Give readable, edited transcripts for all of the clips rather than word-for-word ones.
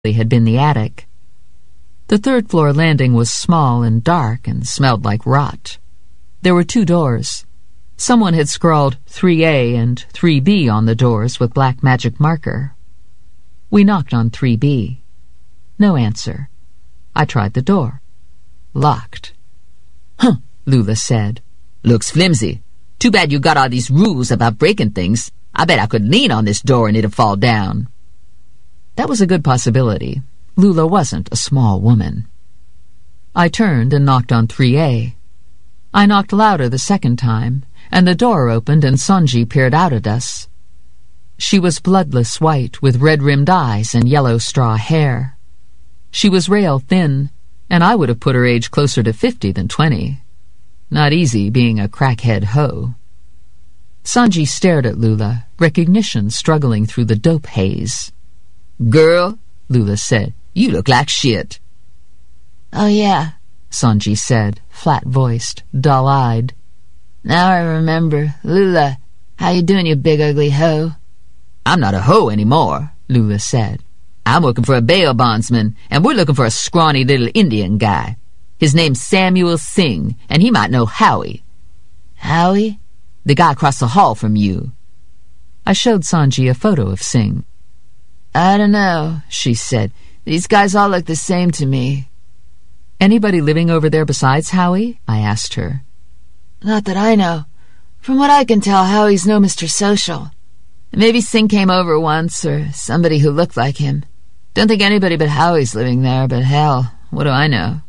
had been the attic. The third-floor landing was small and dark and smelled like rot. There were 2 doors. Someone had scrawled 3A and 3B on the doors with black magic marker. We knocked on 3B. No answer. I tried the door. Locked. "Huh," Lula said. "Looks flimsy. Too bad you got all these rules about breaking things. I bet I could lean on this door and it'd fall down." That was a good possibility. Lula wasn't a small woman. I turned and knocked on 3A. I knocked louder the second time, and the door opened and Sonji peered out at us. She was bloodless white with red-rimmed eyes and yellow straw hair. She was rail thin, and I would have put her age closer to 50 than 20. Not easy being a crackhead hoe. Sonji stared at Lula, recognition struggling through the dope haze. "Girl," Lula said, "you look like shit." "Oh yeah," Sonji said, flat-voiced, dull-eyed. "Now I remember. Lula, how you doing, you big ugly hoe?" "I'm not a hoe anymore," Lula said. "I'm working for a bail bondsman, and we're looking for a scrawny little Indian guy. His name's Samuel Singh, and he might know Howie." "Howie?" "The guy across the hall from you." I showed Sonji a photo of Singh. "I don't know," she said. "These guys all look the same to me." "Anybody living over there besides Howie?" I asked her. "Not that I know. From what I can tell, Howie's no Mr. Social. Maybe Singh came over once, or somebody who looked like him. Don't think anybody but Howie's living there, but hell, what do I know?"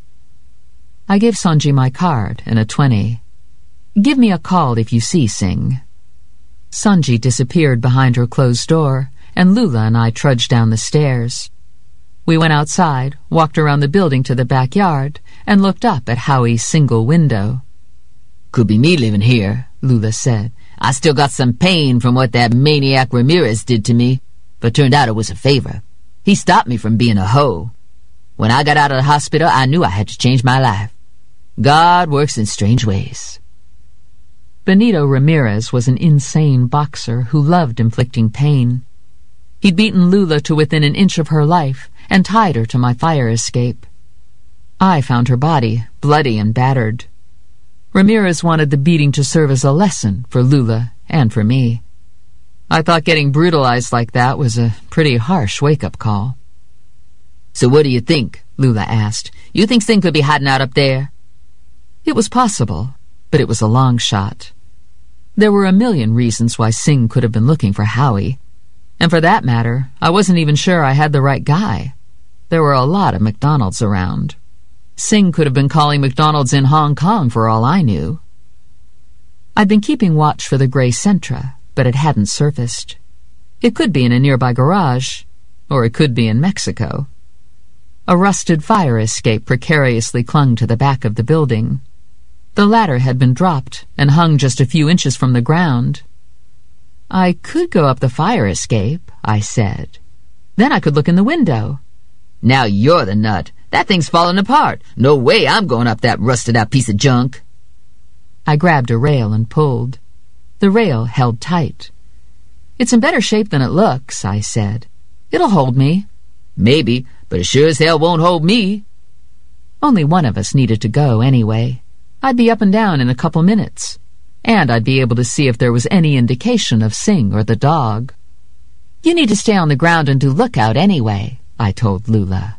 I gave Sonji my card and a 20. "Give me a call if you see Singh." Sonji disappeared behind her closed door, and Lula and I trudged down the stairs. We went outside, walked around the building to the backyard, and looked up at Howie's single window. "Could be me living here," Lula said. "I still got some pain from what that maniac Ramirez did to me, but turned out it was a favor. He stopped me from being a hoe. When I got out of the hospital, I knew I had to change my life. God works in strange ways." Benito Ramirez was an insane boxer who loved inflicting pain. He'd beaten Lula to within an inch of her life and tied her to my fire escape. I found her body, bloody and battered. Ramirez wanted the beating to serve as a lesson for Lula and for me. I thought getting brutalized like that was a pretty harsh wake-up call. "So what do you think?" Lula asked. "You think Singh could be hiding out up there?" It was possible, but it was a long shot. There were a million reasons why Singh could have been looking for Howie. And for that matter, I wasn't even sure I had the right guy. There were a lot of McDonald's around. Singh could have been calling McDonald's in Hong Kong for all I knew. I'd been keeping watch for the gray Sentra, but it hadn't surfaced. It could be in a nearby garage, or it could be in Mexico. A rusted fire escape precariously clung to the back of the building. The ladder had been dropped and hung just a few inches from the ground. "I could go up the fire escape," I said. "Then I could look in the window." "Now you're the nut. That thing's falling apart. No way I'm going up that rusted-out piece of junk." I grabbed a rail and pulled. The rail held tight. "It's in better shape than it looks," I said. "It'll hold me." "Maybe, but it sure as hell won't hold me." Only one of us needed to go anyway. I'd be up and down in a couple minutes, and I'd be able to see if there was any indication of Singh or the dog. "You need to stay on the ground and do lookout anyway," I told Lula.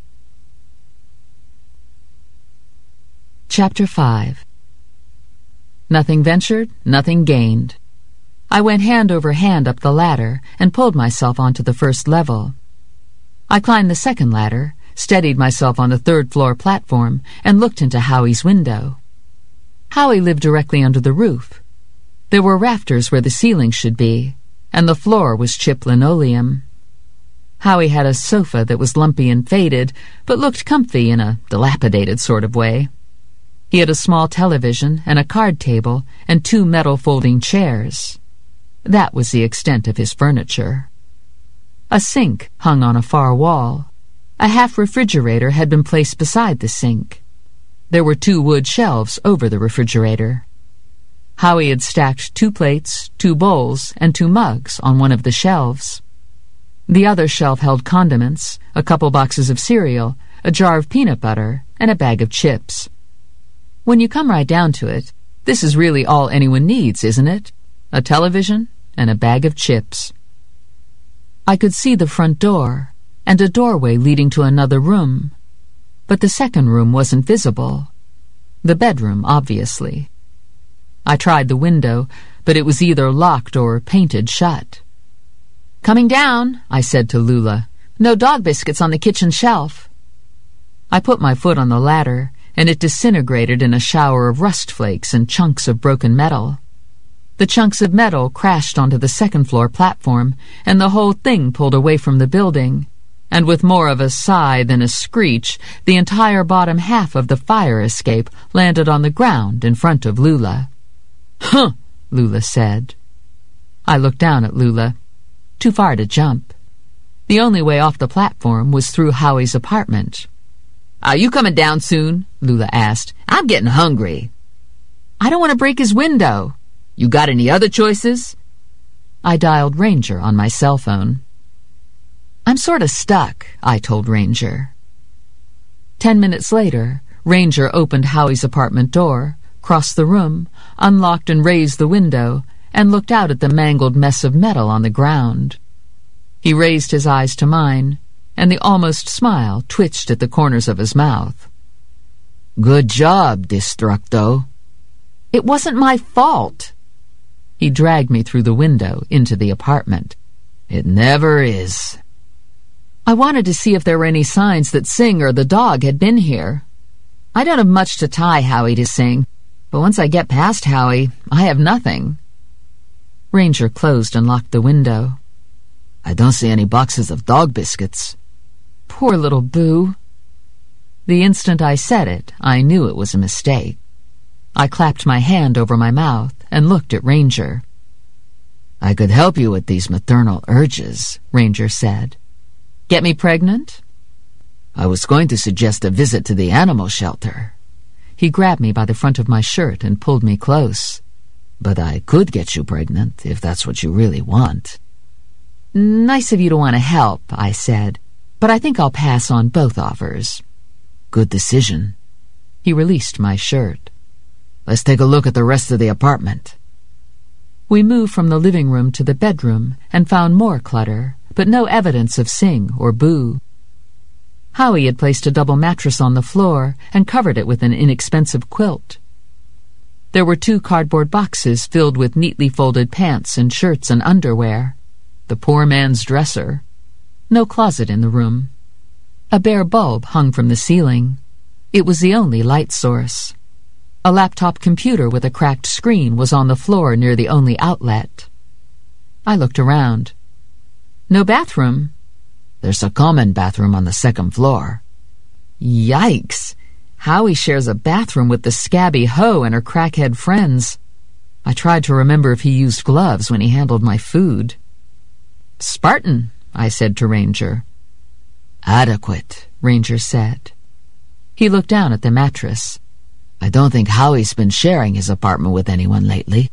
Chapter 5. Nothing ventured, nothing gained. I went hand over hand up the ladder and pulled myself onto the first level. I climbed the second ladder, steadied myself on the third-floor platform, and looked into Howie's window. Howie lived directly under the roof. There were rafters where the ceiling should be, and the floor was chipped linoleum. Howie had a sofa that was lumpy and faded, but looked comfy in a dilapidated sort of way. He had a small television and a card table and 2 metal folding chairs. That was the extent of his furniture. A sink hung on a far wall. A half-refrigerator had been placed beside the sink. There were 2 wood shelves over the refrigerator. Howie had stacked 2 plates, 2 bowls, and 2 mugs on one of the shelves. The other shelf held condiments, a couple boxes of cereal, a jar of peanut butter, and a bag of chips. When you come right down to it, this is really all anyone needs, isn't it? A television and a bag of chips. I could see the front door and a doorway leading to another room, but the second room wasn't visible. The bedroom, obviously. I tried the window, but it was either locked or painted shut. "Coming down," I said to Lula. "No dog biscuits on the kitchen shelf." I put my foot on the ladder, and it disintegrated in a shower of rust flakes and chunks of broken metal. The chunks of metal crashed onto the second-floor platform, and the whole thing pulled away from the building, and with more of a sigh than a screech, the entire bottom half of the fire escape landed on the ground in front of Lula. "Huh," Lula said. I looked down at Lula. Too far to jump. The only way off the platform was through Howie's apartment. "Are you coming down soon?" Lula asked. "I'm getting hungry." "I don't want to break his window." "You got any other choices?" I dialed Ranger on my cell phone. "I'm sort of stuck," I told Ranger. 10 minutes later, Ranger opened Howie's apartment door, crossed the room, unlocked and raised the window, and looked out at the mangled mess of metal on the ground. He raised his eyes to mine, and the almost smile twitched at the corners of his mouth. "Good job, Destructo." "It wasn't my fault." He dragged me through the window into the apartment. "It never is." I wanted to see if there were any signs that Sing or the dog had been here. I don't have much to tie Howie to Sing, but once I get past Howie, I have nothing. Ranger closed and locked the window. "I don't see any boxes of dog biscuits." Poor little Boo. The instant I said it, I knew it was a mistake. I clapped my hand over my mouth and looked at Ranger. "I could help you with these maternal urges," Ranger said. "Get me pregnant?" "I was going to suggest a visit to the animal shelter." He grabbed me by the front of my shirt and pulled me close. "But I could get you pregnant, if that's what you really want." "Nice of you to want to help," I said, "but I think I'll pass on both offers." "Good decision." He released my shirt. "Let's take a look at the rest of the apartment." We moved from the living room to the bedroom and found more clutter, but no evidence of Sing or Boo. Howie had placed a double mattress on the floor and covered it with an inexpensive quilt. There were 2 cardboard boxes filled with neatly folded pants and shirts and underwear. The poor man's dresser. No closet in the room. A bare bulb hung from the ceiling. It was the only light source. A laptop computer with a cracked screen was on the floor near the only outlet. I looked around. No bathroom. "There's a common bathroom on the second floor." Yikes! Howie shares a bathroom with the scabby hoe and her crackhead friends. I tried to remember if he used gloves when he handled my food. "Spartan," I said to Ranger. "Adequate," Ranger said. He looked down at the mattress. "I don't think Howie's been sharing his apartment with anyone lately."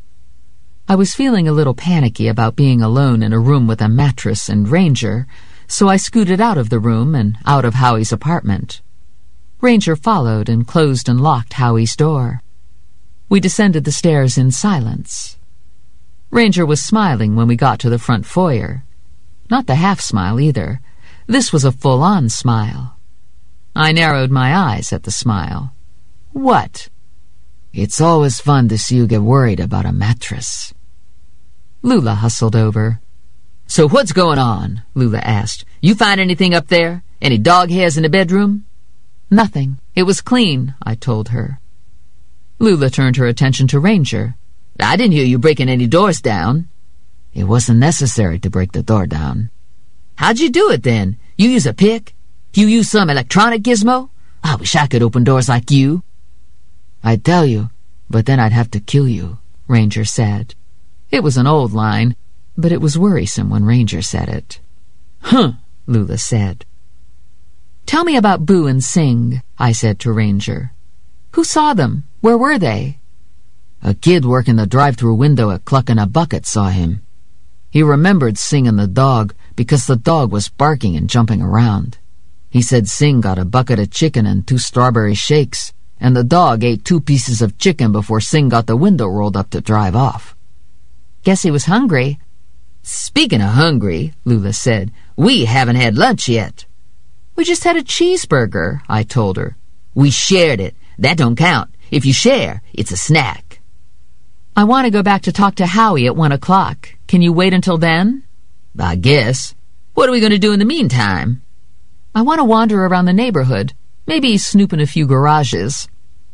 I was feeling a little panicky about being alone in a room with a mattress and Ranger, so I scooted out of the room and out of Howie's apartment. Ranger followed and closed and locked Howie's door. We descended the stairs in silence. Ranger was smiling when we got to the front foyer. Not the half-smile either. This was a full-on smile. I narrowed my eyes at the smile. "What?" "It's always fun to see you get worried about a mattress." Lula hustled over. "So what's going on?" Lula asked. "You find anything up there? Any dog hairs in the bedroom?" "Nothing. It was clean," I told her. Lula turned her attention to Ranger. "I didn't hear you breaking any doors down." "It wasn't necessary to break the door down." "How'd you do it then? You use a pick? You use some electronic gizmo? I wish I could open doors like you." "I'd tell you, but then I'd have to kill you," Ranger said. It was an old line, but it was worrisome when Ranger said it. "Huh," Lula said. "Tell me about Boo and Sing," I said to Ranger. "Who saw them? Where were they?" "A kid working the drive-through window at Cluck and a Bucket saw him. He remembered Sing and the dog because the dog was barking and jumping around. He said Sing got a bucket of chicken and 2 strawberry shakes, and the dog ate 2 pieces of chicken before Sing got the window rolled up to drive off. Guess he was hungry. Speaking of hungry, Lula said, we haven't had lunch yet. We just had a cheeseburger, I told her. We shared it. That don't count. If you share, it's a snack. I want to go back to talk to Howie at 1 o'clock. Can you wait until then? I guess. What are we going to do in the meantime? I want to wander around the neighborhood. Maybe snoop in a few garages.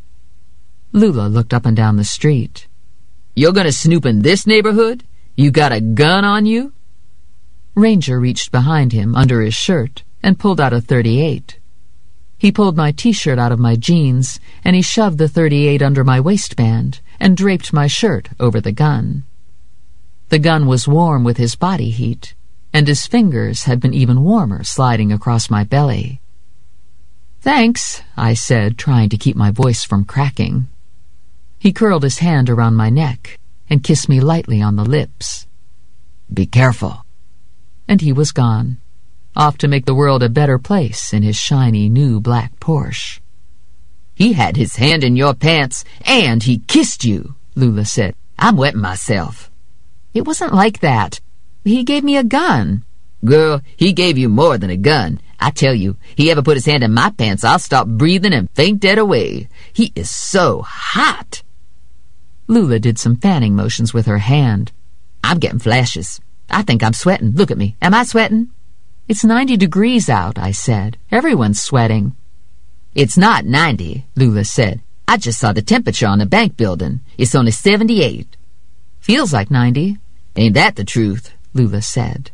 Lula looked up and down the street. You're going to snoop in this neighborhood? You got a gun on you? Ranger reached behind him under his shirt and pulled out a .38. He pulled my T-shirt out of my jeans, and he shoved the .38 under my waistband and draped my shirt over the gun. The gun was warm with his body heat, and his fingers had been even warmer sliding across my belly. "Thanks," I said, trying to keep my voice from cracking. He curled his hand around my neck and kissed me lightly on the lips. "Be careful." And he was gone, off to make the world a better place in his shiny new black Porsche. "He had his hand in your pants, and he kissed you," Lula said. "I'm wetting myself." "It wasn't like that. He gave me a gun." "Girl, he gave you more than a gun. I tell you, he ever put his hand in my pants, I'll stop breathing and faint dead away. He is so hot." Lula did some fanning motions with her hand. "I'm getting flashes. I think I'm sweating. Look at me. Am I sweating?" "It's 90 degrees out," I said. "Everyone's sweating." "It's not 90, Lula said. I just saw the temperature on the bank building. It's only 78. "Feels like 90. "Ain't that the truth?" Lula said.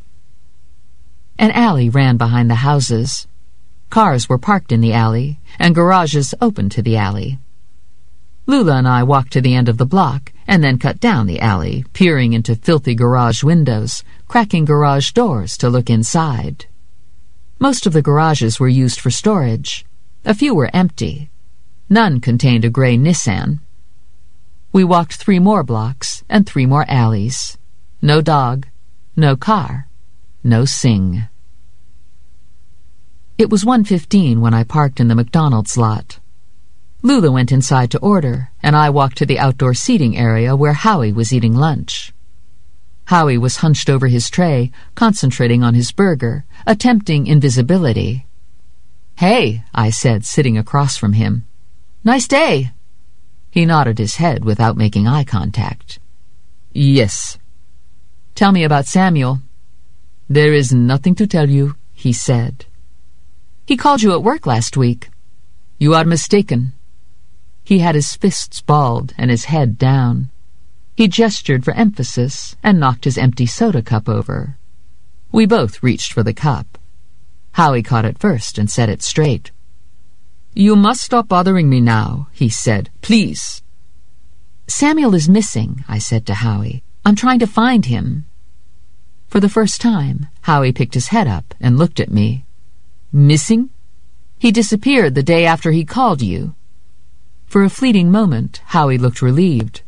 An alley ran behind the houses. Cars were parked in the alley, and garages open to the alley. Lula and I walked to the end of the block and then cut down the alley, peering into filthy garage windows, cracking garage doors to look inside. Most of the garages were used for storage. A few were empty. None contained a gray Nissan. We walked 3 more blocks and 3 more alleys. No dog, no car, no Sing. It was 1:15 when I parked in the McDonald's lot. Lula went inside to order, and I walked to the outdoor seating area where Howie was eating lunch. Howie was hunched over his tray, concentrating on his burger, attempting invisibility. "Hey," I said, sitting across from him. "Nice day." He nodded his head without making eye contact. "Yes." "Tell me about Samuel." "There is nothing to tell you," he said. "He called you at work last week." "You are mistaken." He had his fists balled and his head down. He gestured for emphasis and knocked his empty soda cup over. We both reached for the cup. Howie caught it first and set it straight. "You must stop bothering me now," he said. "Please." "Samuel is missing," I said to Howie. "I'm trying to find him." For the first time, Howie picked his head up and looked at me. "Missing?" "He disappeared the day after he called you." For a fleeting moment, Howie looked relieved.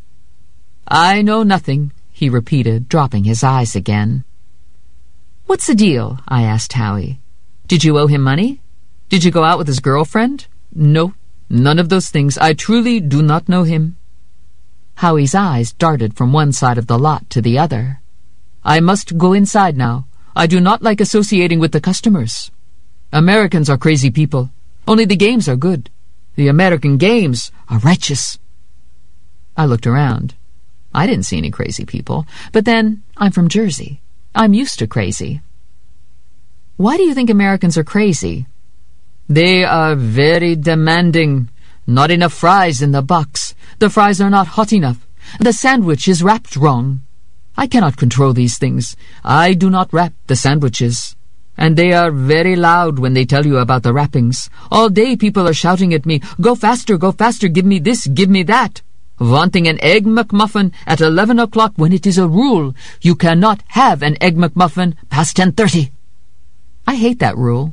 "I know nothing," he repeated, dropping his eyes again. "What's the deal?" I asked Howie. "Did you owe him money? Did you go out with his girlfriend?" "No, none of those things. I truly do not know him." Howie's eyes darted from one side of the lot to the other. "I must go inside now. I do not like associating with the customers. Americans are crazy people. Only the games are good. The American games are righteous." I looked around. I didn't see any crazy people, but then I'm from Jersey. I'm used to crazy. "Why do you think Americans are crazy?" "They are very demanding. Not enough fries in the box. The fries are not hot enough. The sandwich is wrapped wrong. I cannot control these things. I do not wrap the sandwiches. And they are very loud when they tell you about the wrappings. All day people are shouting at me, go faster, give me this, give me that. Wanting an Egg McMuffin at 11 o'clock when it is a rule. You cannot have an Egg McMuffin past 10:30. I hate that rule.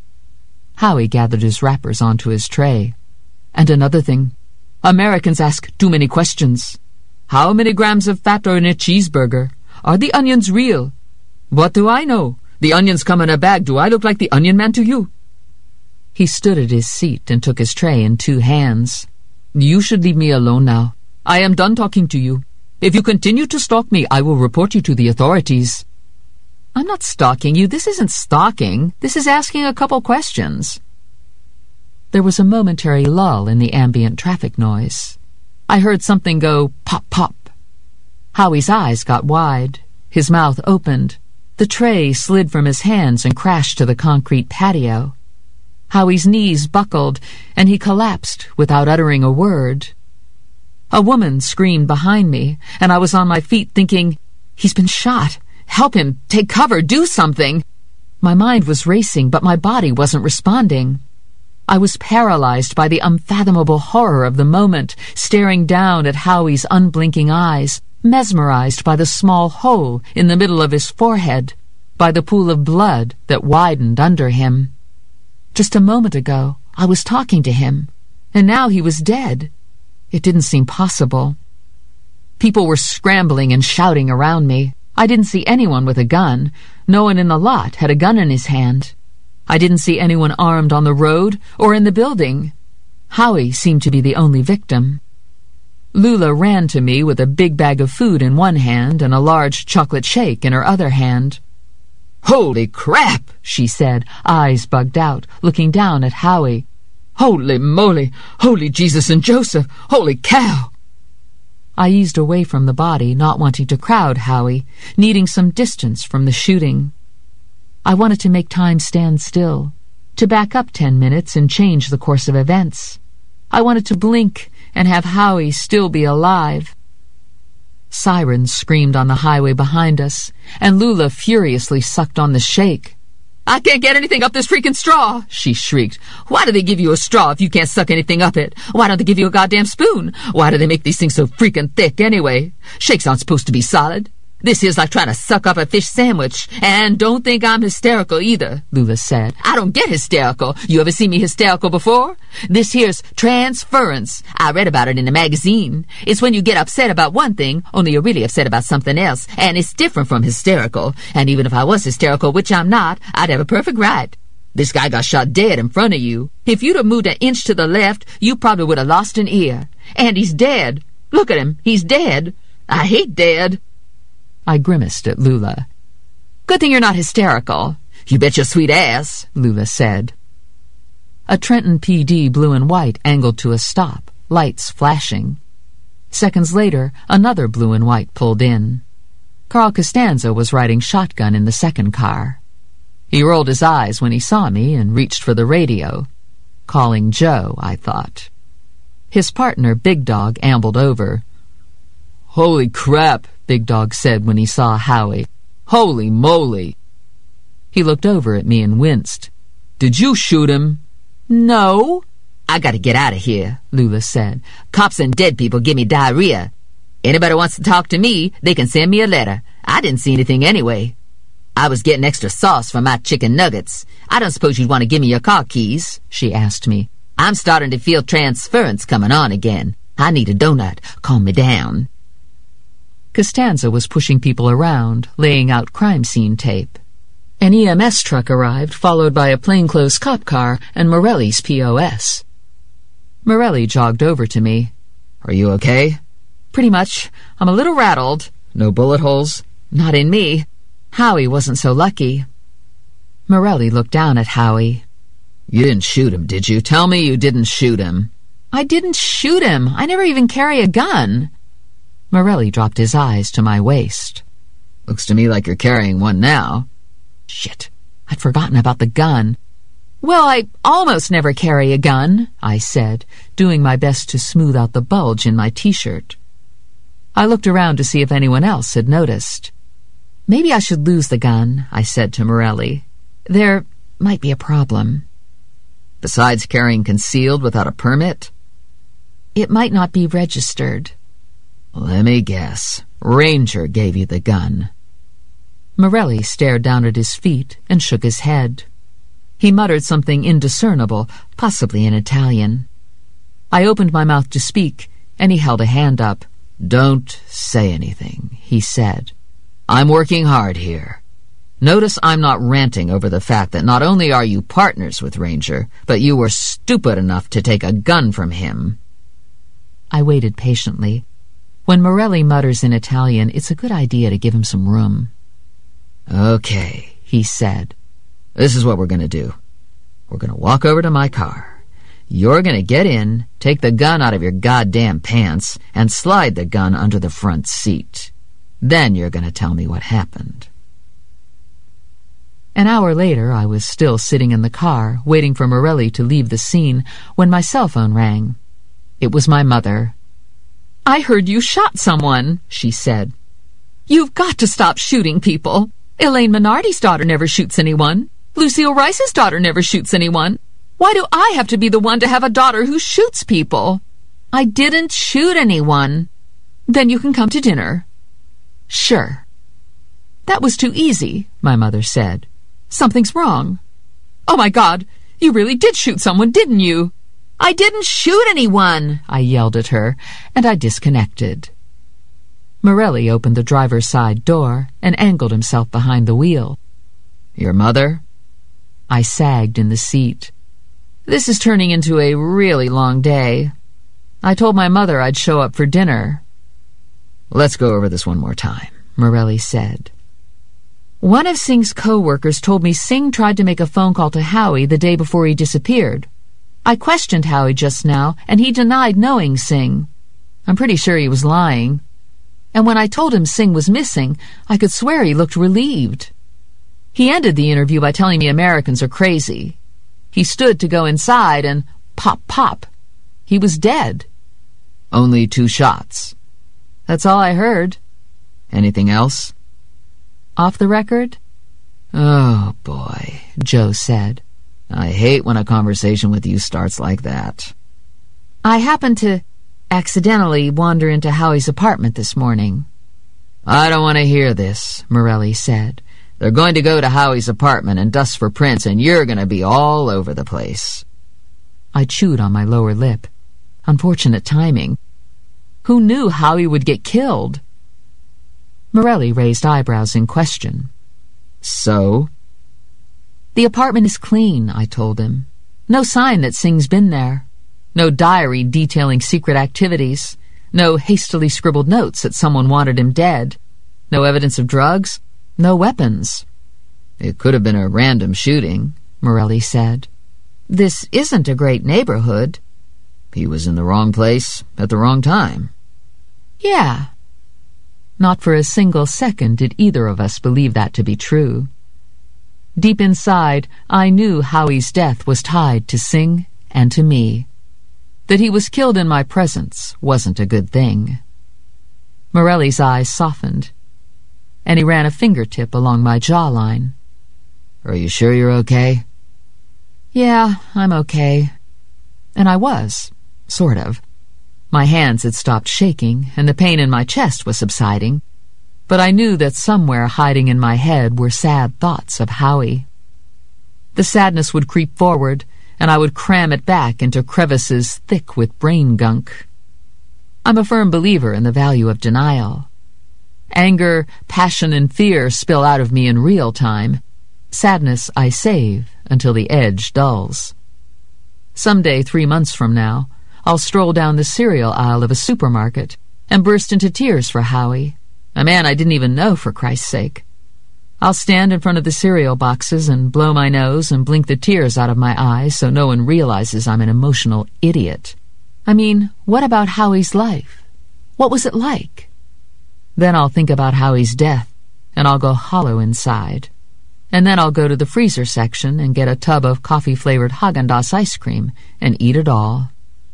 Howie gathered his wrappers onto his tray. "And another thing. Americans ask too many questions. How many grams of fat are in a cheeseburger? Are the onions real? What do I know? The onions come in a bag. Do I look like the Onion Man to you? He stood at his seat and took his tray in 2 hands. You should leave me alone now. I am done talking to you. If you continue to stalk me, I will report you to the authorities. I'm not stalking you. This isn't stalking. This is asking a couple questions. There was a momentary lull in the ambient traffic noise. I heard something go pop, pop. Howie's eyes got wide. His mouth opened. The tray slid from his hands and crashed to the concrete patio. Howie's knees buckled, and he collapsed without uttering a word. A woman screamed behind me, and I was on my feet thinking, he's been shot. Help him. Take cover. Do something. My mind was racing, but my body wasn't responding. I was paralyzed by the unfathomable horror of the moment, staring down at Howie's unblinking eyes, mesmerized by the small hole in the middle of his forehead, by the pool of blood that widened under him. Just a moment ago, I was talking to him, and now he was dead. It didn't seem possible. People were scrambling and shouting around me. I didn't see anyone with a gun. No one in the lot had a gun in his hand. I didn't see anyone armed on the road or in the building. Howie seemed to be the only victim. Lula ran to me with a big bag of food in one hand and a large chocolate shake in her other hand. "Holy crap!" she said, eyes bugged out, looking down at Howie. "Holy moly! Holy Jesus and Joseph! Holy cow!" I eased away from the body, not wanting to crowd Howie, needing some distance from the shooting. I wanted to make time stand still, to back up 10 minutes and change the course of events. I wanted to blink and have Howie still be alive. Sirens screamed on the highway behind us, and Lula furiously sucked on the shake. "I can't get anything up this freaking straw!" she shrieked. "Why do they give you a straw if you can't suck anything up it? Why don't they give you a goddamn spoon? Why do they make these things so freaking thick anyway? Shakes aren't supposed to be solid. This here's like trying to suck up a fish sandwich. And don't think I'm hysterical either," Lula said. "I don't get hysterical. You ever seen me hysterical before? This here's transference. I read about it in a magazine. It's when you get upset about one thing, only you're really upset about something else, and it's different from hysterical. And even if I was hysterical, which I'm not, I'd have a perfect right. This guy got shot dead in front of you. If you'd have moved an inch to the left, you probably would have lost an ear. And he's dead. Look at him. He's dead. I hate dead." I grimaced at Lula. "Good thing you're not hysterical." "You bet your sweet ass," Lula said. A Trenton PD blue and white angled to a stop, lights flashing. Seconds later, another blue and white pulled in. Carl Costanza was riding shotgun in the second car. He rolled his eyes when he saw me and reached for the radio. Calling Joe, I thought. His partner, Big Dog, ambled over. "Holy crap," Big Dog said when he saw Howie. "Holy moly." He looked over at me and winced. "Did you shoot him?" "No." "I gotta get out of here," Lula said. "Cops and dead people give me diarrhea. Anybody wants to talk to me, they can send me a letter. I didn't see anything anyway. I was getting extra sauce for my chicken nuggets. I don't suppose you'd want to give me your car keys?" she asked me. "I'm starting to feel transference coming on again. I need a donut. Calm me down." Costanza was pushing people around, laying out crime scene tape. An EMS truck arrived, followed by a plainclothes cop car and Morelli's POS. Morelli jogged over to me. "Are you okay?" "Pretty much. I'm a little rattled." "No bullet holes?" "Not in me. Howie wasn't so lucky." Morelli looked down at Howie. "You didn't shoot him, did you? Tell me you didn't shoot him." "I didn't shoot him. I never even carry a gun." Morelli dropped his eyes to my waist. "Looks to me like you're carrying one now." Shit, I'd forgotten about the gun. "Well, I almost never carry a gun," I said, doing my best to smooth out the bulge in my t-shirt. I looked around to see if anyone else had noticed. "Maybe I should lose the gun," I said to Morelli. "There might be a problem." "Besides carrying concealed without a permit?" "It might not be registered." "Let me guess. Ranger gave you the gun." Morelli stared down at his feet and shook his head. He muttered something indiscernible, possibly in Italian. I opened my mouth to speak, and he held a hand up. "Don't say anything," he said. I'm working hard here. Notice I'm not ranting over the fact that not only are you partners with Ranger, but you were stupid enough to take a gun from him. I waited patiently. When Morelli mutters in Italian, it's a good idea to give him some room. Okay, he said. This is what we're going to do. We're going to walk over to my car. You're going to get in, take the gun out of your goddamn pants, and slide the gun under the front seat. Then you're going to tell me what happened. An hour later, I was still sitting in the car, waiting for Morelli to leave the scene, when my cell phone rang. It was my mother. "I heard you shot someone," she said. "You've got to stop shooting people. Elaine Minardi's daughter never shoots anyone. Lucille Rice's daughter never shoots anyone. Why do I have to be the one to have a daughter who shoots people?" "I didn't shoot anyone." "Then you can come to dinner." "Sure." "That was too easy," my mother said. "Something's wrong." "Oh my God, you really did shoot someone, didn't you?" "I didn't shoot anyone," I yelled at her, and I disconnected. Morelli opened the driver's side door and angled himself behind the wheel. "Your mother?" I sagged in the seat. "This is turning into a really long day. I told my mother I'd show up for dinner." "Let's go over this one more time," Morelli said. "One of Singh's co-workers told me Singh tried to make a phone call to Howie the day before he disappeared. I questioned Howie just now, and he denied knowing Singh. I'm pretty sure he was lying. And when I told him Singh was missing, I could swear he looked relieved. He ended the interview by telling me Americans are crazy. He stood to go inside and pop, pop. He was dead." "Only 2 shots?" "That's all I heard." "Anything else?" "Off the record?" "Oh, boy," Joe said. "I hate when a conversation with you starts like that." "I happened to accidentally wander into Howie's apartment this morning." "I don't want to hear this," Morelli said. "They're going to go to Howie's apartment and dust for prints, and you're going to be all over the place." I chewed on my lower lip. Unfortunate timing. Who knew Howie would get killed? Morelli raised eyebrows in question. "So?" "The apartment is clean," I told him. "No sign that Singh's been there. No diary detailing secret activities. No hastily scribbled notes that someone wanted him dead. No evidence of drugs. No weapons." "It could have been a random shooting," Morelli said. "This isn't a great neighborhood." "He was in the wrong place at the wrong time." "Yeah." Not for a single second did either of us believe that to be true. Deep inside, I knew Howie's death was tied to Singh and to me. That he was killed in my presence wasn't a good thing. Morelli's eyes softened, and he ran a fingertip along my jawline. "Are you sure you're okay?" "Yeah, I'm okay." And I was, sort of. My hands had stopped shaking, and the pain in my chest was subsiding. But I knew that somewhere hiding in my head were sad thoughts of Howie. The sadness would creep forward, and I would cram it back into crevices thick with brain gunk. I'm a firm believer in the value of denial. Anger, passion, and fear spill out of me in real time. Sadness I save until the edge dulls. Someday, 3 months from now, I'll stroll down the cereal aisle of a supermarket and burst into tears for Howie, a man I didn't even know, for Christ's sake. I'll stand in front of the cereal boxes and blow my nose and blink the tears out of my eyes so no one realizes I'm an emotional idiot. I mean, what about Howie's life? What was it like? Then I'll think about Howie's death, and I'll go hollow inside. And then I'll go to the freezer section and get a tub of coffee-flavored Häagen-Dazs ice cream and eat it all.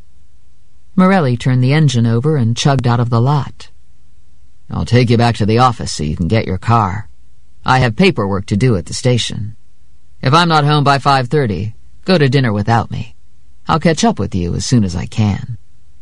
Morelli turned the engine over and chugged out of the lot. "I'll take you back to the office so you can get your car. I have paperwork to do at the station. If I'm not home by 5:30, go to dinner without me. I'll catch up with you as soon as I can."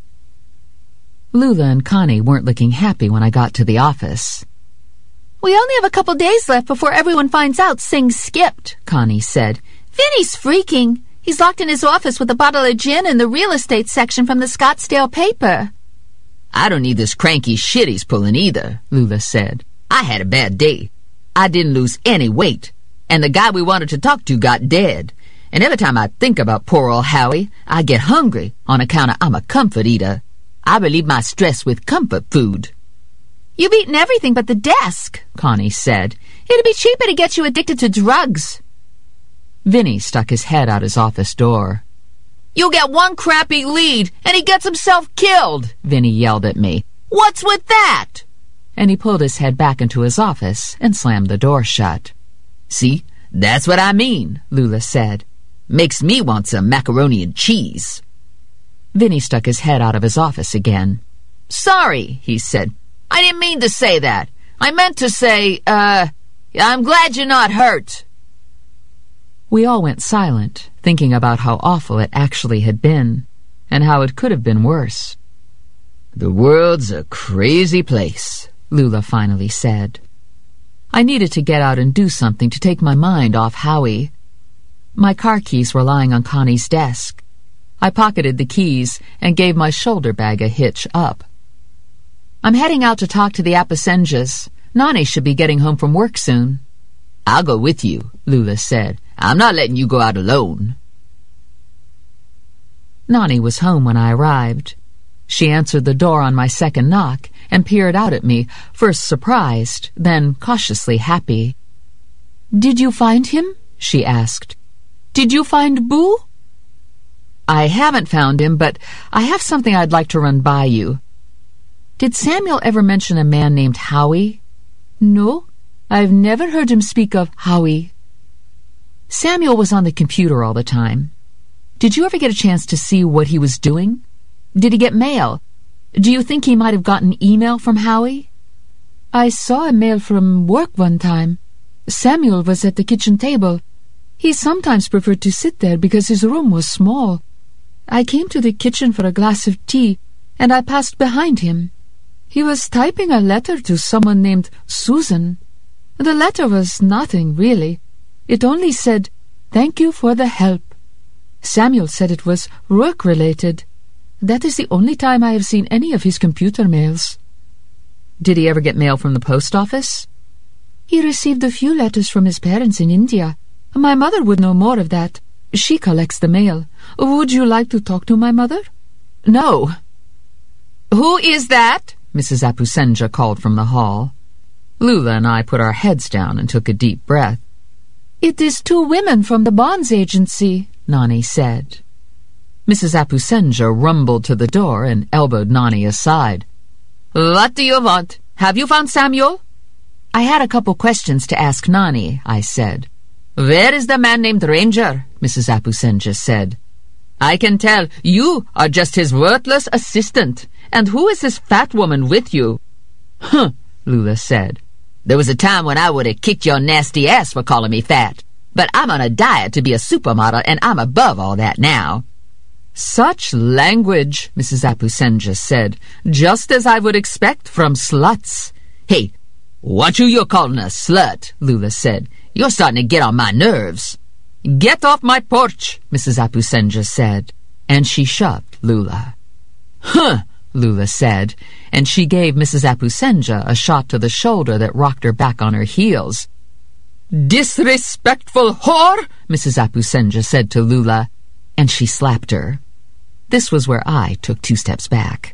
Lula and Connie weren't looking happy when I got to the office. "We only have a couple days left before everyone finds out Singh skipped," Connie said. "Vinny's freaking. He's locked in his office with a bottle of gin in the real estate section from the Scottsdale paper." "I don't need this cranky shit he's pulling either," Lula said. I had a bad day. I didn't lose any weight, and the guy we wanted to talk to got dead. And every time I think about poor old Howie, I get hungry on account of I'm a comfort eater. I relieve my stress with comfort food. You've eaten everything but the desk, Connie said. It'd be cheaper to get you addicted to drugs. Vinny stuck his head out his office door. You get one crappy lead, and he gets himself killed, Vinny yelled at me. What's with that? And he pulled his head back into his office and slammed the door shut. See, that's what I mean, Lula said. Makes me want some macaroni and cheese. Vinny stuck his head out of his office again. Sorry, he said. I didn't mean to say that. I meant to say, I'm glad you're not hurt. We all went silent, thinking about how awful it actually had been, and how it could have been worse. The world's a crazy place, Lula finally said. I needed to get out and do something to take my mind off Howie. My car keys were lying on Connie's desk. I pocketed the keys and gave my shoulder bag a hitch up. I'm heading out to talk to the Aposenjas. Nani should be getting home from work soon. I'll go with you, Lula said. I'm not letting you go out alone. Nani was home when I arrived. She answered the door on my second knock and peered out at me, first surprised, then cautiously happy. "Did you find him?" she asked. "Did you find Boo?" "I haven't found him, but I have something I'd like to run by you." "Did Samuel ever mention a man named Howie?" "No, I've never heard him speak of Howie." "Samuel was on the computer all the time. Did you ever get a chance to see what he was doing? Did he get mail? Do you think he might have gotten email from Howie?" "I saw a mail from work one time. Samuel was at the kitchen table. He sometimes preferred to sit there because his room was small. I came to the kitchen for a glass of tea, and I passed behind him. He was typing a letter to someone named Susan. The letter was nothing, really. It only said, 'Thank you for the help.' Samuel said it was work-related. That is the only time I have seen any of his computer mails." "Did he ever get mail from the post office?" "He received a few letters from his parents in India. My mother would know more of that. She collects the mail. Would you like to talk to my mother?" "No." "Who is that?" Mrs. Aposenja called from the hall. Lula and I put our heads down and took a deep breath. "It is 2 women from the bonds agency," Nani said. Mrs. Aposenja rumbled to the door and elbowed Nani aside. "What do you want? Have you found Samuel?" "I had a couple questions to ask Nani," I said. "Where is the man named Ranger?" Mrs. Aposenja said. "I can tell you are just his worthless assistant. And who is this fat woman with you?" "Huh," Lula said. "There was a time when I would have kicked your nasty ass for calling me fat. But I'm on a diet to be a supermodel, and I'm above all that now." "Such language," Mrs. Aposenja said, "just as I would expect from sluts." "Hey, watch who you're calling a slut," Lula said. "You're starting to get on my nerves." "Get off my porch," Mrs. Aposenja said, and she shoved Lula. "Huh," Lula said, and she gave Mrs. Aposenja a shot to the shoulder that rocked her back on her heels. "Disrespectful whore," Mrs. Aposenja said to Lula, and she slapped her. This was where I took 2 steps back.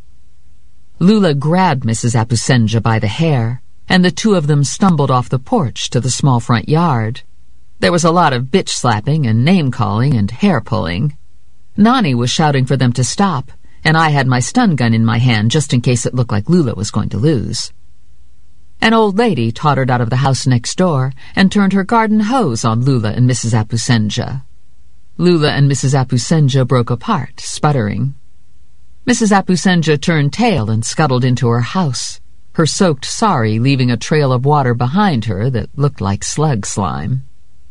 Lula grabbed Mrs. Aposenja by the hair, and the 2 of them stumbled off the porch to the small front yard. There was a lot of bitch-slapping and name-calling and hair-pulling. Nani was shouting for them to stop, and I had my stun gun in my hand just in case it looked like Lula was going to lose. An old lady tottered out of the house next door and turned her garden hose on Lula and Mrs. Aposenja. Lula and Mrs. Aposenja broke apart, sputtering. Mrs. Aposenja turned tail and scuttled into her house, her soaked sari leaving a trail of water behind her that looked like slug slime.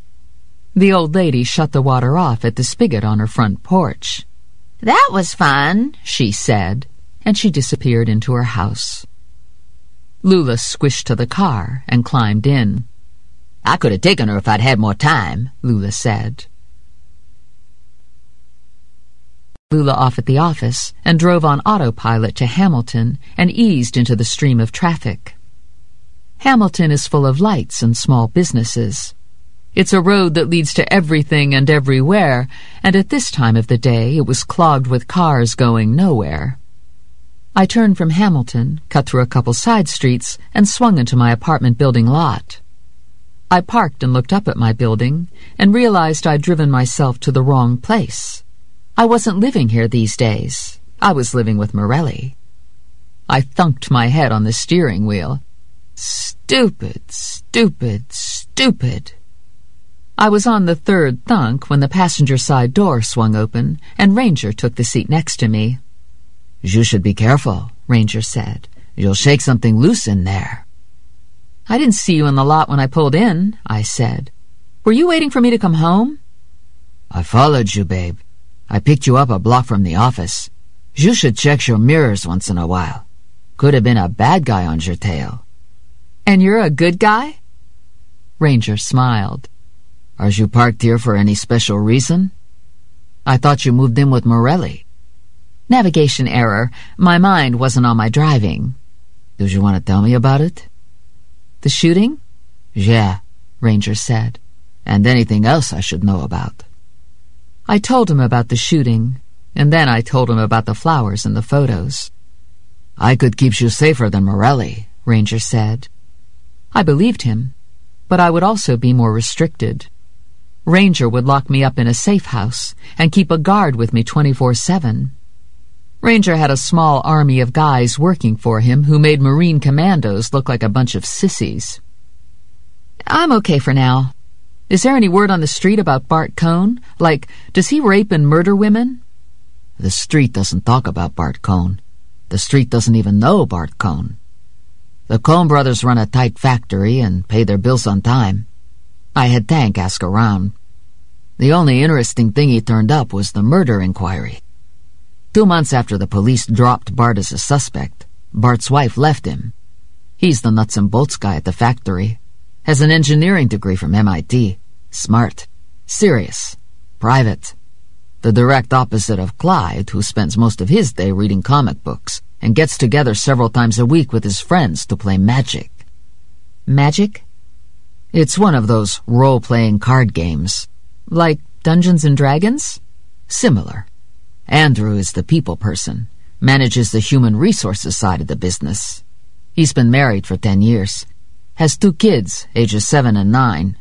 The old lady shut the water off at the spigot on her front porch. "That was fun," she said, and she disappeared into her house. Lula squished to the car and climbed in. "I could have taken her if I'd had more time," Lula said. Lula off at the office and drove on autopilot to Hamilton and eased into the stream of traffic. Hamilton is full of lights and small businesses. It's a road that leads to everything and everywhere, and at this time of the day it was clogged with cars going nowhere. I turned from Hamilton, cut through a couple side streets, and swung into my apartment building lot. I parked and looked up at my building and realized I'd driven myself to the wrong place. I wasn't living here these days. I was living with Morelli. I thunked my head on the steering wheel. Stupid, stupid, stupid. I was on the third thunk when the passenger side door swung open and Ranger took the seat next to me. "You should be careful," Ranger said. "You'll shake something loose in there." "I didn't see you in the lot when I pulled in," I said. "Were you waiting for me to come home?" "I followed you, babe. I picked you up a block from the office. You should check your mirrors once in a while. Could have been a bad guy on your tail." "And you're a good guy?" Ranger smiled. "Are you parked here for any special reason? I thought you moved in with Morelli." "Navigation error. My mind wasn't on my driving." "Do you want to tell me about it?" "The shooting?" "Yeah," Ranger said. "And anything else I should know about." I told him about the shooting, and then I told him about the flowers and the photos. "I could keep you safer than Morelli," Ranger said. I believed him, but I would also be more restricted. Ranger would lock me up in a safe house and keep a guard with me 24/7. Ranger had a small army of guys working for him who made Marine commandos look like a bunch of sissies. "I'm okay for now. Is there any word on the street about Bart Cohn? Like, does he rape and murder women?" "The street doesn't talk about Bart Cohn. The street doesn't even know Bart Cohn. The Cohn brothers run a tight factory and pay their bills on time. I had Tank ask around. The only interesting thing he turned up was the murder inquiry. 2 months after the police dropped Bart as a suspect, Bart's wife left him. He's the nuts and bolts guy at the factory. Has an engineering degree from MIT. Smart. Serious. Private. The direct opposite of Clyde, who spends most of his day reading comic books and gets together several times a week with his friends to play Magic." "Magic?" "It's one of those role-playing card games." "Like Dungeons and Dragons?" "Similar. Andrew is the people person, manages the human resources side of the business. He's been married for 10 years. Has 2 kids, ages 7 and 9.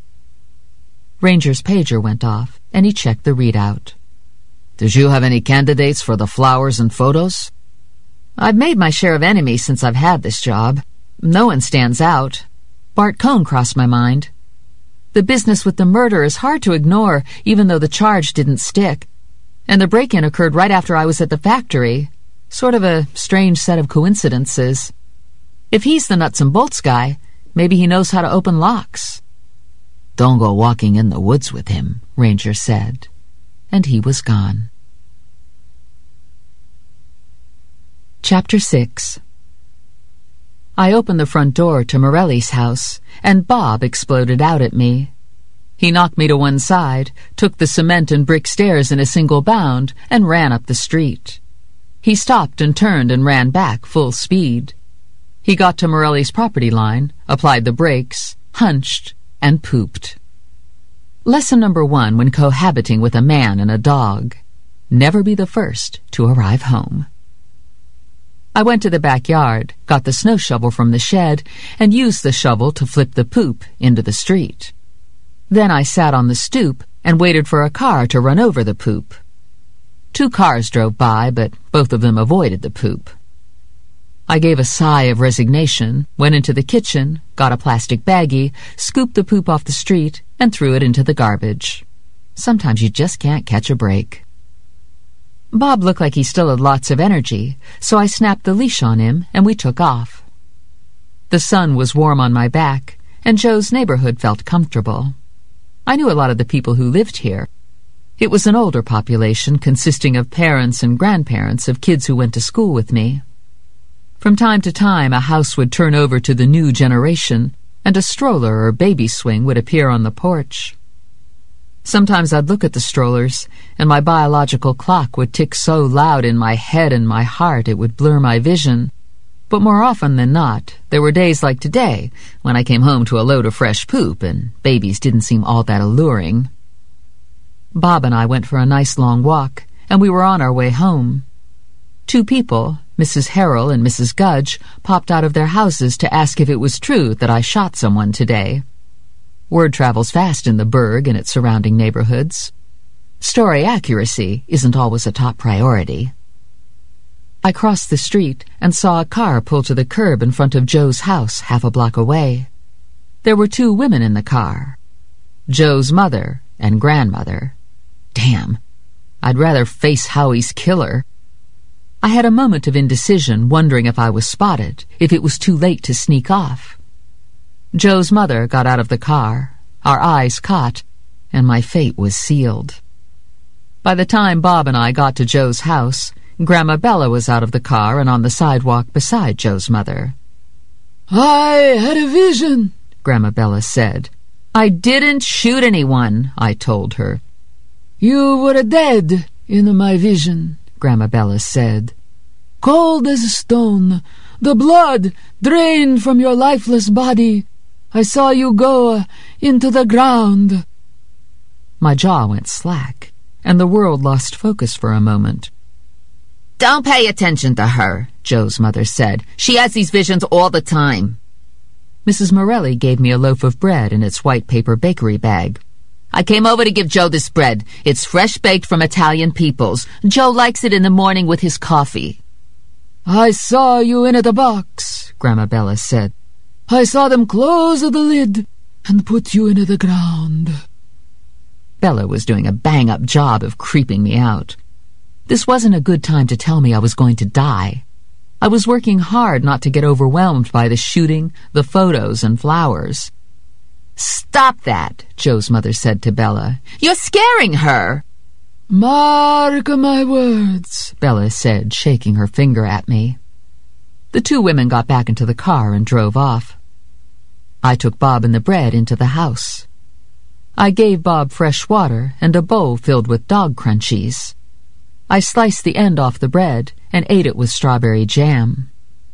Ranger's pager went off, and he checked the readout. "Did you have any candidates for the flowers and photos?" "I've made my share of enemies since I've had this job. No one stands out. Bart Cohn crossed my mind. The business with the murder is hard to ignore, even though the charge didn't stick. And the break-in occurred right after I was at the factory. Sort of a strange set of coincidences. If he's the nuts and bolts guy, maybe he knows how to open locks." "Don't go walking in the woods with him," Ranger said. And he was gone. Chapter 6. I opened the front door to Morelli's house, and Bob exploded out at me. He knocked me to one side, took the cement and brick stairs in a single bound, and ran up the street. He stopped and turned and ran back full speed. He got to Morelli's property line, applied the brakes, hunched, and pooped. Lesson number 1 when cohabiting with a man and a dog: never be the first to arrive home. I went to the backyard, got the snow shovel from the shed, and used the shovel to flip the poop into the street. Then I sat on the stoop and waited for a car to run over the poop. 2 cars drove by, but both of them avoided the poop. I gave a sigh of resignation, went into the kitchen, got a plastic baggie, scooped the poop off the street, and threw it into the garbage. Sometimes you just can't catch a break. Bob looked like he still had lots of energy, so I snapped the leash on him and we took off. The sun was warm on my back, and Joe's neighborhood felt comfortable. I knew a lot of the people who lived here. It was an older population consisting of parents and grandparents of kids who went to school with me. From time to time, a house would turn over to the new generation, and a stroller or baby swing would appear on the porch. Sometimes I'd look at the strollers, and my biological clock would tick so loud in my head and my heart it would blur my vision. But more often than not, there were days like today when I came home to a load of fresh poop and babies didn't seem all that alluring. Bob and I went for a nice long walk, and we were on our way home. 2 people, Mrs. Harrell and Mrs. Gudge, popped out of their houses to ask if it was true that I shot someone today. Word travels fast in the burg and its surrounding neighborhoods. Story accuracy isn't always a top priority. I crossed the street and saw a car pull to the curb in front of Joe's house half a block away. There were 2 women in the car. Joe's mother and grandmother. Damn, I'd rather face Howie's killer. I had a moment of indecision, wondering if I was spotted, if it was too late to sneak off. Joe's mother got out of the car, our eyes caught, and my fate was sealed. By the time Bob and I got to Joe's house, Grandma Bella was out of the car and on the sidewalk beside Joe's mother. "I had a vision," Grandma Bella said. "I didn't shoot anyone," I told her. "You were dead in my vision," Grandma Bella said. "Cold as a stone, the blood drained from your lifeless body. I saw you go into the ground." My jaw went slack, and the world lost focus for a moment. "Don't pay attention to her," Joe's mother said. "She has these visions all the time." Mrs. Morelli gave me a loaf of bread in its white paper bakery bag. "I came over to give Joe this bread. It's fresh baked from Italian peoples. Joe likes it in the morning with his coffee." "I saw you in the box," Grandma Bella said. "I saw them close the lid and put you into the ground." Bella was doing a bang-up job of creeping me out. This wasn't a good time to tell me I was going to die. I was working hard not to get overwhelmed by the shooting, the photos, and flowers. "Stop that," Joe's mother said to Bella. "You're scaring her." "Mark my words," Bella said, shaking her finger at me. The 2 women got back into the car and drove off. I took Bob and the bread into the house. I gave Bob fresh water and a bowl filled with dog crunchies. I sliced the end off the bread and ate it with strawberry jam.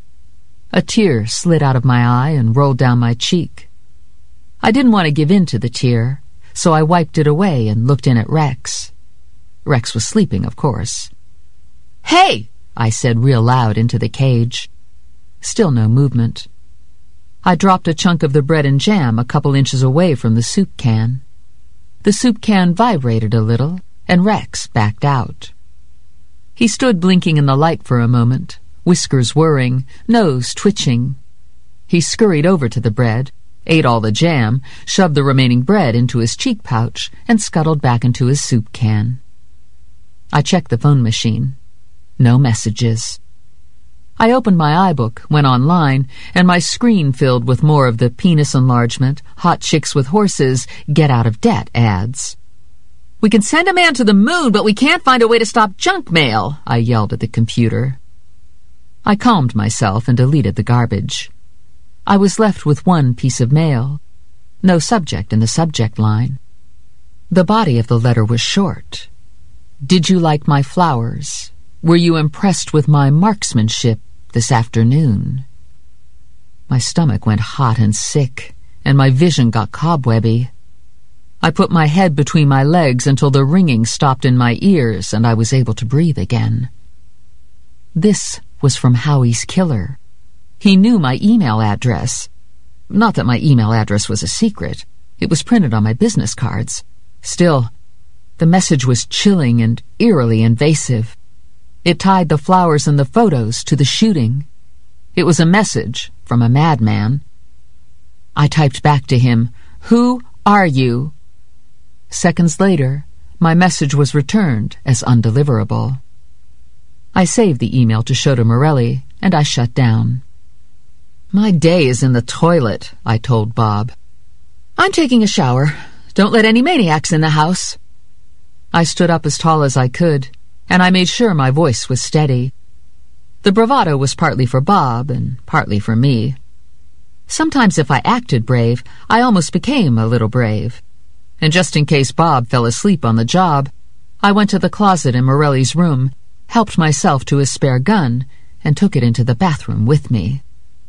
A tear slid out of my eye and rolled down my cheek. I didn't want to give in to the tear, so I wiped it away and looked in at Rex. Rex was sleeping, of course. "Hey!" I said real loud into the cage. Still no movement. I dropped a chunk of the bread and jam a couple inches away from the soup can. The soup can vibrated a little, and Rex backed out. He stood blinking in the light for a moment, whiskers whirring, nose twitching. He scurried over to the bread, ate all the jam, shoved the remaining bread into his cheek pouch, and scuttled back into his soup can. I checked the phone machine. No messages. I opened my iBook, went online, and my screen filled with more of the penis enlargement, hot chicks with horses, get out of debt ads. "We can send a man to the moon, but we can't find a way to stop junk mail," I yelled at the computer. I calmed myself and deleted the garbage. I was left with one piece of mail. No subject in the subject line. The body of the letter was short. "Did you like my flowers? Were you impressed with my marksmanship this afternoon?" My stomach went hot and sick, and my vision got cobwebby. I put my head between my legs until the ringing stopped in my ears and I was able to breathe again. This was from Howie's killer. He knew my email address. Not that my email address was a secret. It was printed on my business cards. Still, the message was chilling and eerily invasive. It tied the flowers and the photos to the shooting. It was a message from a madman. I typed back to him, "Who are you?" Seconds later, my message was returned as undeliverable. I saved the email to show to Morelli, and I shut down. "My day is in the toilet," I told Bob. "I'm taking a shower. Don't let any maniacs in the house." I stood up as tall as I could, and I made sure my voice was steady. The bravado was partly for Bob and partly for me. Sometimes if I acted brave, I almost became a little brave. And just in case Bob fell asleep on the job, I went to the closet in Morelli's room, helped myself to a spare gun, and took it into the bathroom with me.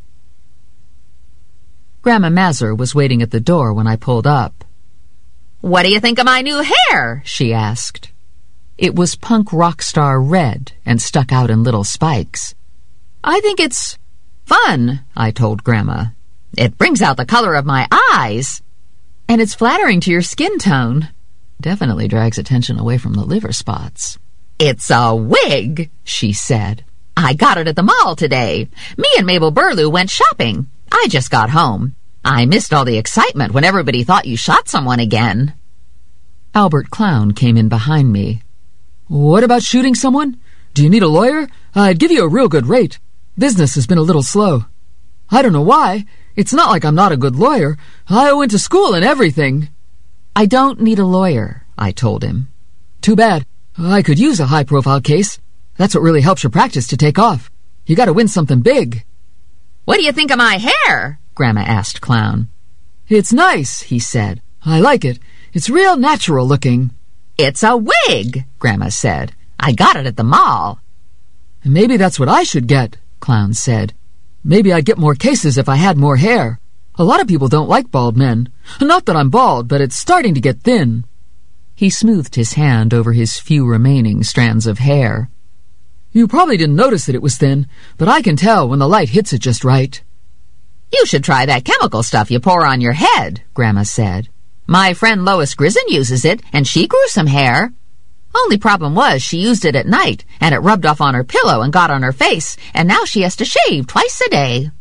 Grandma Mazur was waiting at the door when I pulled up. "What do you think of my new hair?" she asked. It was punk rock star red and stuck out in little spikes. "I think it's fun," I told Grandma. "It brings out the color of my eyes. And it's flattering to your skin tone. Definitely drags attention away from the liver spots." "It's a wig," she said. "I got it at the mall today. Me and Mabel Burlew went shopping. I just got home. I missed all the excitement when everybody thought you shot someone again." Albert Clown came in behind me. "What about shooting someone? Do you need a lawyer? I'd give you a real good rate. Business has been a little slow. I don't know why. It's not like I'm not a good lawyer. I went to school and everything." "I don't need a lawyer," I told him. "Too bad. I could use a high-profile case. That's what really helps your practice to take off. You gotta win something big." "What do you think of my hair?" Grandma asked Clown. "It's nice," he said. "I like it. It's real natural looking." "It's a wig," Grandma said. "I got it at the mall." "Maybe that's what I should get," Clown said. "Maybe I'd get more cases if I had more hair. A lot of people don't like bald men. Not that I'm bald, but it's starting to get thin." He smoothed his hand over his few remaining strands of hair. "You probably didn't notice that it was thin, but I can tell when the light hits it just right." "You should try that chemical stuff you pour on your head," Grandma said. "My friend Lois Grison uses it, and she grew some hair. Only problem was she used it at night, and it rubbed off on her pillow and got on her face, and now she has to shave twice a day."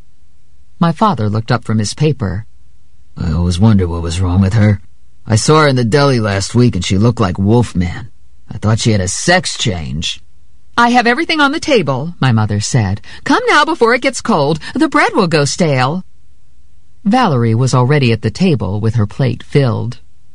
My father looked up from his paper. "I always wondered what was wrong with her. I saw her in the deli last week and she looked like Wolfman. I thought she had a sex change." "I have everything on the table," my mother said. "Come now before it gets cold. The bread will go stale." Valerie was already at the table with her plate filled.